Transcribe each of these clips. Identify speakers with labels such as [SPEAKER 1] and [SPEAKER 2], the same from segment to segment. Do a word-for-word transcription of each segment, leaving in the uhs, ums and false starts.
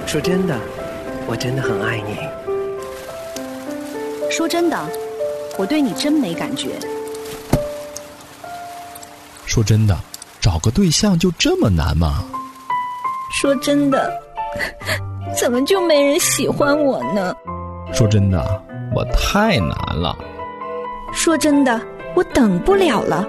[SPEAKER 1] 说真的，我真的很爱你。
[SPEAKER 2] 说真的，我对你真没感觉。
[SPEAKER 3] 说真的，找个对象就这么难吗？
[SPEAKER 4] 说真的，怎么就没人喜欢我呢？
[SPEAKER 3] 说真的，我太难了。
[SPEAKER 4] 说真的，我等不了了。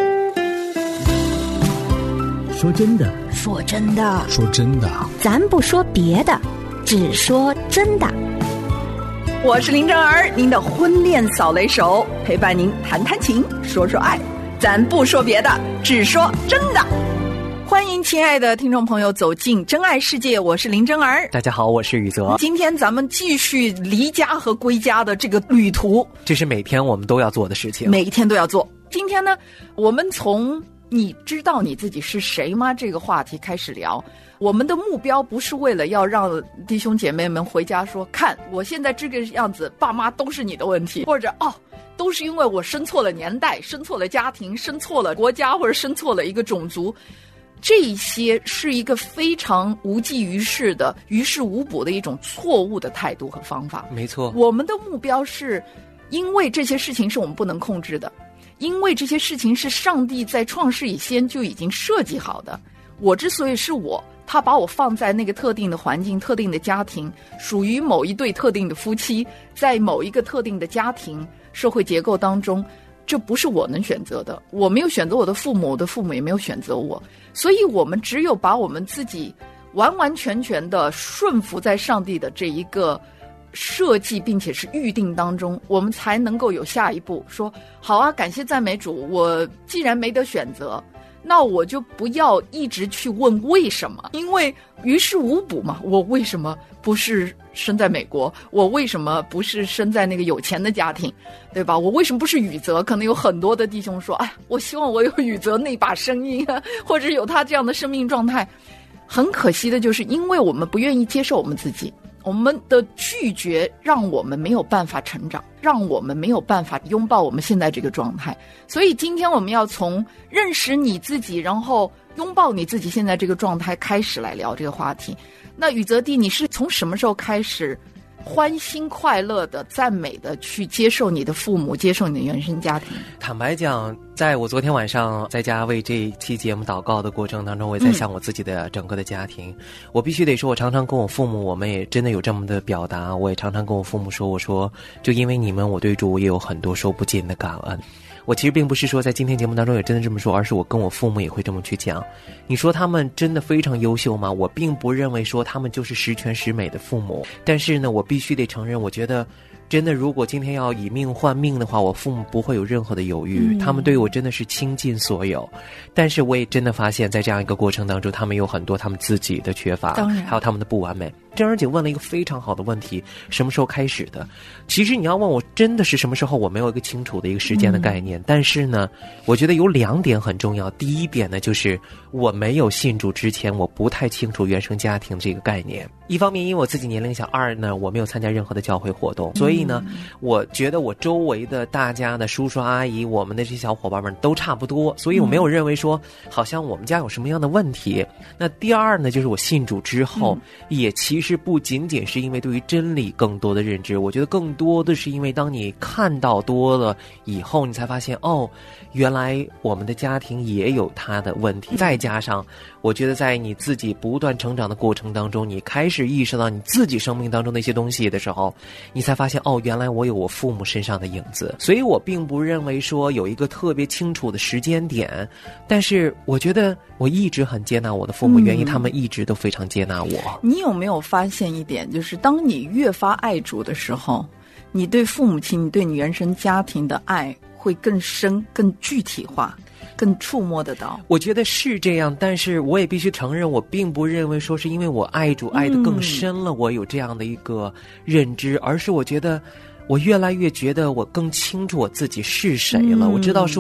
[SPEAKER 5] 说真的，
[SPEAKER 4] 说真的，
[SPEAKER 3] 说真的，
[SPEAKER 4] 咱不说别的，只说真的。
[SPEAKER 6] 我是林正儿，您的婚恋扫雷手，陪伴您谈谈情，说说爱，咱不说别的，只说真的。欢迎亲爱的听众朋友走进真爱世界，我是林真儿。
[SPEAKER 1] 大家好，我是宇泽。
[SPEAKER 6] 今天咱们继续离家和归家的这个旅途，
[SPEAKER 1] 这是每天我们都要做的事情，
[SPEAKER 6] 每一天都要做。今天呢，我们从你知道你自己是谁吗这个话题开始聊。我们的目标不是为了要让弟兄姐妹们回家说，看我现在这个样子，爸妈都是你的问题，或者哦都是因为我生错了年代，生错了家庭，生错了国家，或者生错了一个种族。这些是一个非常无济于事的、于事无补的一种错误的态度和方法。
[SPEAKER 1] 没错，
[SPEAKER 6] 我们的目标是，因为这些事情是我们不能控制的，因为这些事情是上帝在创世以前就已经设计好的。我之所以是我，他把我放在那个特定的环境、特定的家庭，属于某一对特定的夫妻，在某一个特定的家庭社会结构当中，这不是我能选择的。我没有选择我的父母，我的父母也没有选择我，所以我们只有把我们自己完完全全的顺服在上帝的这一个设计并且是预定当中，我们才能够有下一步，说好啊，感谢赞美主，我既然没得选择，那我就不要一直去问为什么，因为于事无补嘛。我为什么不是生在美国？我为什么不是生在那个有钱的家庭，对吧？我为什么不是宇泽？可能有很多的弟兄说，哎，我希望我有宇泽那把声音啊，或者有他这样的生命状态。很可惜的就是，因为我们不愿意接受我们自己，我们的拒绝让我们没有办法成长，让我们没有办法拥抱我们现在这个状态。所以今天我们要从认识你自己，然后拥抱你自己现在这个状态开始来聊这个话题。那宇泽弟，你是从什么时候开始欢欣快乐的、赞美的去接受你的父母，接受你的原生家庭？
[SPEAKER 1] 坦白讲，在我昨天晚上在家为这一期节目祷告的过程当中，我也在想我自己的整个的家庭、嗯、我必须得说，我常常跟我父母，我们也真的有这么的表达，我也常常跟我父母说，我说就因为你们，我对主也有很多说不尽的感恩。我其实并不是说在今天节目当中也真的这么说，而是我跟我父母也会这么去讲。你说他们真的非常优秀吗？我并不认为说他们就是十全十美的父母，但是呢，我必须得承认，我觉得真的如果今天要以命换命的话，我父母不会有任何的犹豫、嗯、他们对我真的是倾尽所有。但是我也真的发现，在这样一个过程当中，他们有很多他们自己的缺乏，当然还有他们的不完美。正儿姐问了一个非常好的问题，什么时候开始的？其实你要问我真的是什么时候，我没有一个清楚的一个时间的概念、嗯、但是呢，我觉得有两点很重要。第一点呢，就是我没有信主之前，我不太清楚原生家庭这个概念。一方面因为我自己年龄小，二呢，我没有参加任何的教会活动，所以呢、嗯、我觉得我周围的大家的叔叔阿姨，我们的这些小伙伴们都差不多，所以我没有认为说好像我们家有什么样的问题。那第二呢，就是我信主之后、嗯、也其实不仅仅是因为对于真理更多的认知，我觉得更多的是因为当你看到多了以后，你才发现哦，原来我们的家庭也有它的问题。再加上我觉得在你自己不断成长的过程当中，你开始意识到你自己生命当中的一些东西的时候，你才发现哦，原来我有我父母身上的影子。所以我并不认为说有一个特别清楚的时间点，但是我觉得我一直很接纳我的父母、嗯、原因他们一直都非常接纳我。
[SPEAKER 6] 你有没有发现一点，就是当你越发爱主的时候，你对父母亲，你对你原生家庭的爱会更深、更具体化，更触摸得到。
[SPEAKER 1] 我觉得是这样，但是我也必须承认，我并不认为说是因为我爱主爱得更深了、嗯、我有这样的一个认知，而是我觉得我越来越觉得我更清楚我自己是谁了、嗯、我知道说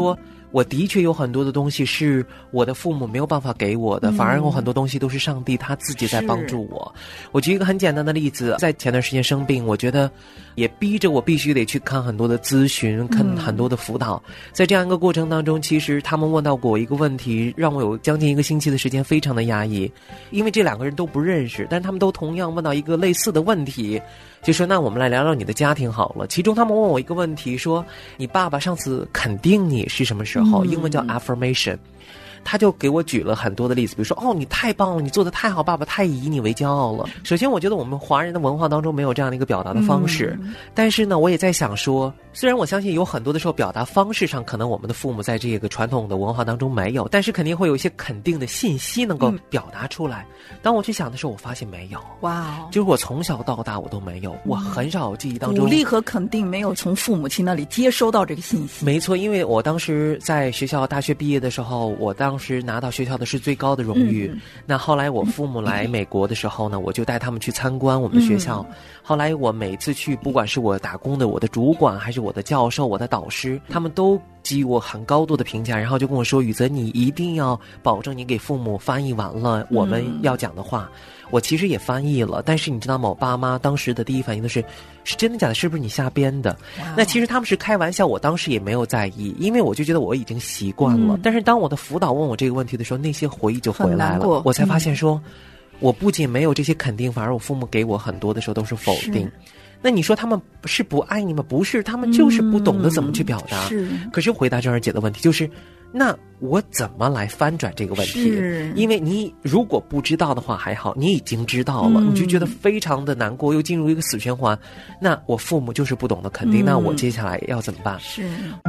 [SPEAKER 1] 我的确有很多的东西是我的父母没有办法给我的，
[SPEAKER 6] 嗯、
[SPEAKER 1] 反而有很多东西都是上帝他自己在帮助我。我举一个很简单的例子，在前段时间生病，我觉得也逼着我必须得去看很多的咨询，看很多的辅导。嗯、在这样一个过程当中，其实他们问到过我一个问题，让我有将近一个星期的时间非常的压抑，因为这两个人都不认识，但他们都同样问到一个类似的问题，就说那我们来聊聊你的家庭好了。其中他们问我一个问题，说你爸爸上次肯定你是什么时候？嗯、英文叫 affirmation。他就给我举了很多的例子，比如说哦，你太棒了，你做得太好，爸爸太以你为骄傲了。首先我觉得我们华人的文化当中没有这样的一个表达的方式，嗯、但是呢我也在想说，虽然我相信有很多的时候表达方式上可能我们的父母在这个传统的文化当中没有，但是肯定会有一些肯定的信息能够表达出来。嗯、当我去想的时候，我发现没有。哇，就是我从小到大我都没有，我很少有记忆当中
[SPEAKER 6] 鼓励和肯定没有从父母亲那里接收到这个信息。
[SPEAKER 1] 没错，因为我当时在学校大学毕业的时候，我当时拿到学校的是最高的荣誉。嗯、那后来我父母来美国的时候呢，我就带他们去参观我们的学校。嗯、后来我每次去，不管是我打工的我的主管，还是我的教授、我的导师，他们都给予我很高度的评价，然后就跟我说，宇泽，你一定要保证你给父母翻译完了我们要讲的话。嗯、我其实也翻译了，但是你知道吗，我爸妈当时的第一反应都是，是真的假的，是不是你瞎编的？那其实他们是开玩笑，我当时也没有在意，因为我就觉得我已经习惯了。嗯、但是当我的辅导问我这个问题的时候，那些回忆就回来了，我才发现说，嗯、我不仅没有这些肯定，反而我父母给我很多的时候都是否定。那你说他们是不爱你吗？不是，他们就是不懂得怎么去表达。嗯、是。可是回答郑二姐的问题就是，那我怎么来翻转这个问题？是。因为你如果不知道的话还好，你已经知道了，嗯、你就觉得非常的难过，又进入一个死循环。那我父母就是不懂得肯定，嗯、那我接下来要怎么办？
[SPEAKER 6] 是。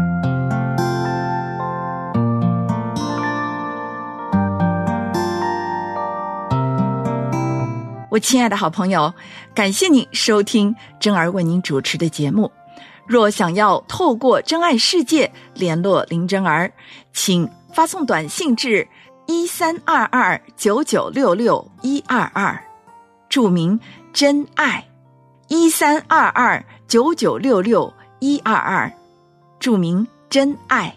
[SPEAKER 6] 我亲爱的好朋友，感谢你收听真儿为您主持的节目。若想要透过真爱世界联络林真儿，请发送短信至一三二二九九六六一二二，注明真爱，一三二二九九六六一二二，注明真爱。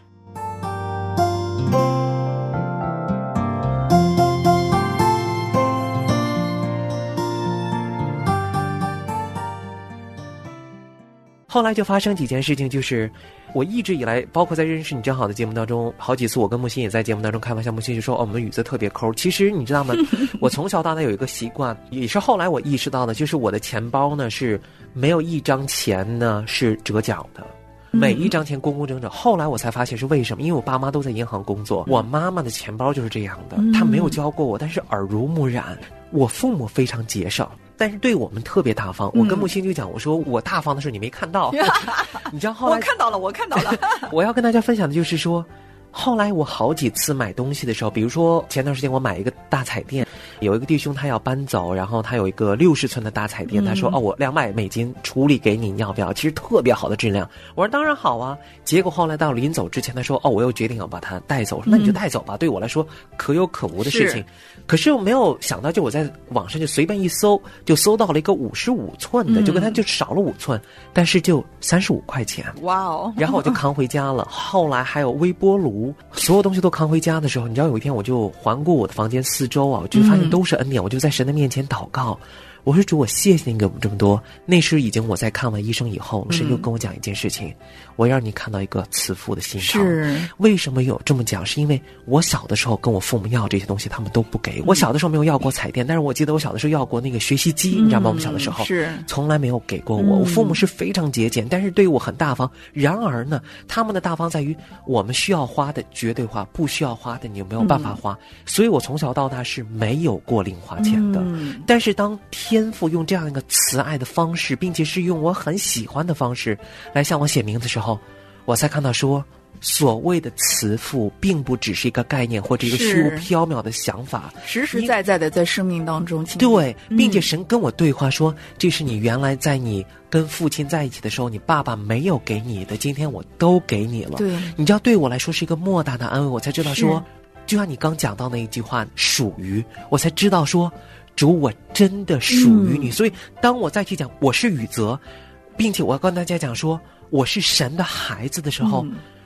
[SPEAKER 1] 后来就发生几件事情，就是我一直以来，包括在认识你真好的节目当中，好几次我跟木心也在节目当中开玩笑，木心就说哦，我们宇泽特别抠。其实你知道吗？我从小到大有一个习惯，也是后来我意识到的，就是我的钱包呢是没有一张钱呢是折角的。每一张钱工工整整，后来我才发现是为什么，因为我爸妈都在银行工作，我妈妈的钱包就是这样的，她没有教过我，但是耳濡目染。我父母非常节省，但是对我们特别大方。我跟木星就讲，我说我大方的时候你没看到，你知道后来
[SPEAKER 6] 我看到了，我看到了。
[SPEAKER 1] 我要跟大家分享的就是说，后来我好几次买东西的时候，比如说前段时间我买一个大彩电，有一个弟兄他要搬走，然后他有一个六十寸的大彩电，他说、嗯、哦，我两百美金处理给你，你要不要？其实特别好的质量。我说当然好啊。结果后来到临走之前，他说哦，我又决定要把它带走。我说那你就带走吧，嗯、对我来说可有可无的事情。是可是我没有想到，就我在网上就随便一搜，就搜到了一个五十五寸的，嗯、就跟他就少了五寸，但是就三十五块钱。哇哦！然后我就扛回家了。后来还有微波炉，所有东西都扛回家的时候，你知道有一天我就环顾我的房间四周啊，我就发现都是恩典，嗯、我就在神的面前祷告。我说主，我谢谢你给我们这么多。那时已经我在看完医生以后，神就跟我讲一件事情，嗯、我要让你看到一个慈父的心肠。是为什么有这么讲？是因为我小的时候跟我父母要这些东西，他们都不给。嗯、我小的时候没有要过彩电，但是我记得我小的时候要过那个学习机，嗯、你知道吗？我们小的时候是从来没有给过我。嗯、我父母是非常节俭，但是对于我很大方。然而呢，他们的大方在于我们需要花的绝对花，不需要花的你有没有办法花。嗯、所以我从小到大是没有过零花钱的。嗯、但是当天天父用这样一个慈爱的方式，并且是用我很喜欢的方式来向我写名的时候，我才看到说，所谓的慈父并不只是一个概念或者一个虚无缥缈的想法，
[SPEAKER 6] 实实在在的在生命当中。
[SPEAKER 1] 对，并且神跟我对话说，嗯、这是你原来在你跟父亲在一起的时候，你爸爸没有给你的，今天我都给你了。对，你知道对我来说是一个莫大的安慰。我才知道说，就像你刚讲到那一句话，属于，我才知道说，主，我真的属于你。嗯、所以当我再去讲我是宇泽，并且我要跟大家讲说我是神的孩子的时候，嗯、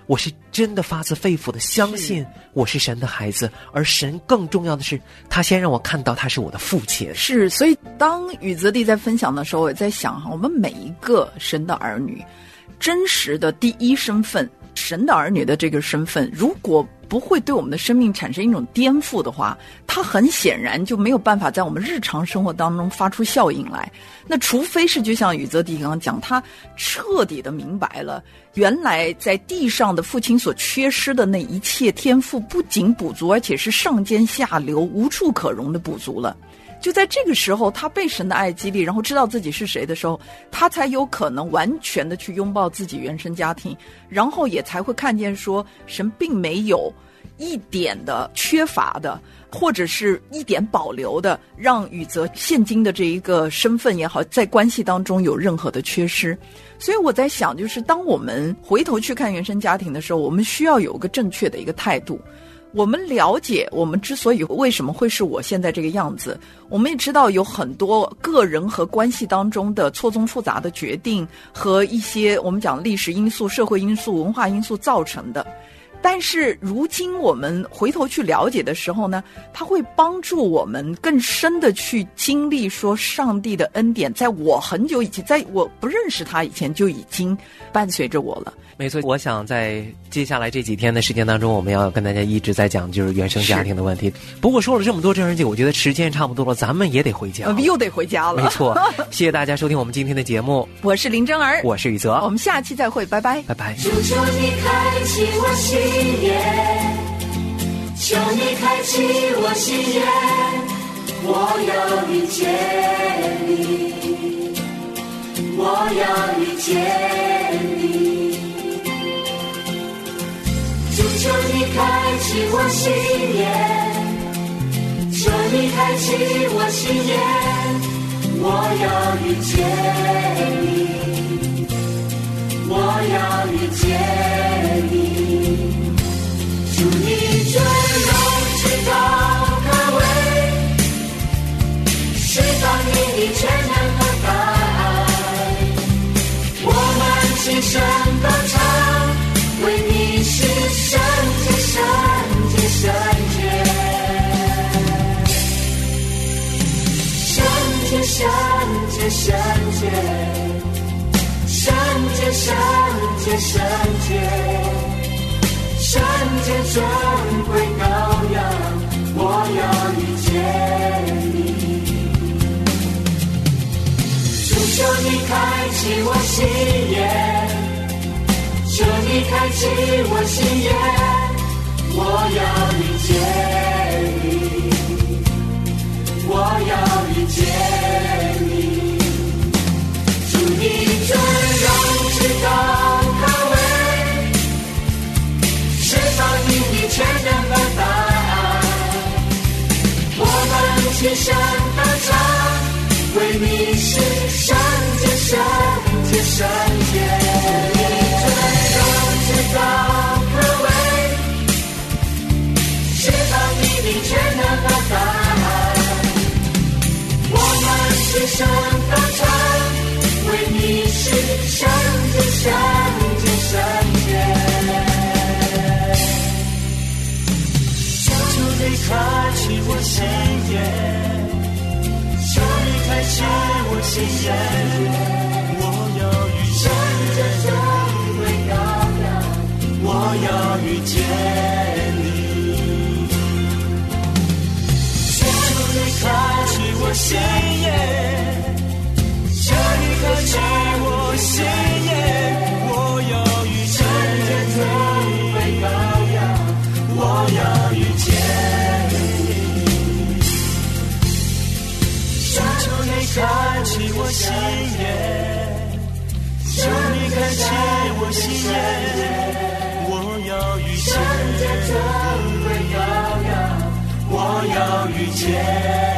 [SPEAKER 1] 我是真的发自肺腑的相信我是神的孩子，而神更重要的是他先让我看到他是我的父亲。
[SPEAKER 6] 是，所以当宇泽弟在分享的时候，我也在想，我们每一个神的儿女真实的第一身份，神的儿女的这个身份，如果不会对我们的生命产生一种颠覆的话，它很显然就没有办法在我们日常生活当中发出效应来。那除非是就像宇泽弟刚刚讲，他彻底的明白了原来在地上的父亲所缺失的那一切天赋不仅补足，而且是上尖下流无处可容的补足了。就在这个时候，他被神的爱激励，然后知道自己是谁的时候，他才有可能完全的去拥抱自己原生家庭，然后也才会看见说神并没有一点的缺乏的，或者是一点保留的，让宇泽现今的这一个身份也好，在关系当中有任何的缺失。所以我在想，就是当我们回头去看原生家庭的时候，我们需要有一个正确的一个态度。我们了解我们之所以为什么会是我现在这个样子，我们也知道有很多个人和关系当中的错综复杂的决定和一些我们讲历史因素、社会因素、文化因素造成的。但是如今我们回头去了解的时候呢，它会帮助我们更深的去经历说上帝的恩典在我很久以前，在我不认识他以前就已经伴随着我了。
[SPEAKER 1] 没错，我想在接下来这几天的时间当中，我们要跟大家一直在讲就是原生家庭的问题。不过说了这么多，郑人姐，我觉得时间差不多了，咱们也得回家了，
[SPEAKER 6] 呃、又得回家了。
[SPEAKER 1] 没错，谢谢大家收听我们今天的节目，
[SPEAKER 6] 我是林真儿，
[SPEAKER 1] 我是宇泽，
[SPEAKER 6] 我们下期再会，拜拜，
[SPEAKER 1] 拜拜。
[SPEAKER 7] 求求你开启我心眼，求你开启我心眼，我要遇见你，我要遇见你。主求你开启我心眼，求你开启我心眼，我要遇见你，我要遇见你。主你尊荣至高可畏，释放你的全能和大爱，我们齐声歌唱，为你是圣洁圣洁圣洁圣洁圣洁圣洁圣洁圣洁圣洁圣洁尊贵羔羊，我要遇见你。主求你开启我心眼，求你开启我心眼，我要遇见你，我要遇见你。主你尊荣至高可畏，释放你的全能和大爱，我们齐声歌唱，为你是圣洁圣洁圣洁。你尊荣至高可畏，释放你的全能和大爱，我们齐声歌唱，为你是圣洁圣洁圣洁。你开启我心眼，求你开启我心眼，我要遇见你，我要遇见你。求你开启我心眼，求你开启我心眼，我要遇见你，我要遇见你。开启我心眼，求你开启我心眼，我要遇见，我要遇见。